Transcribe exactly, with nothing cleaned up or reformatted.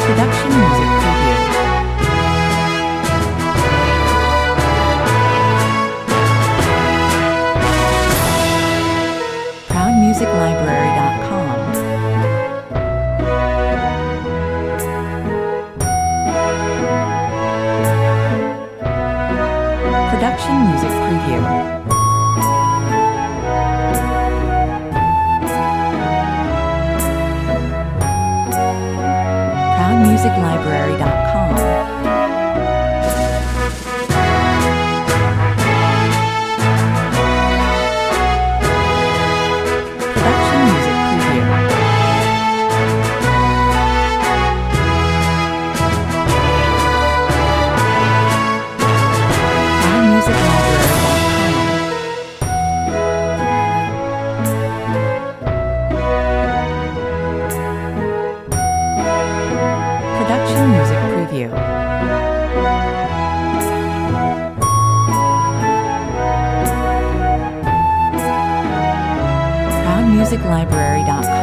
Production music preview. proud music library dot com. Production music preview. proud music library dot com. Production music preview. proud music library dot com. Production music preview. proud music library dot com.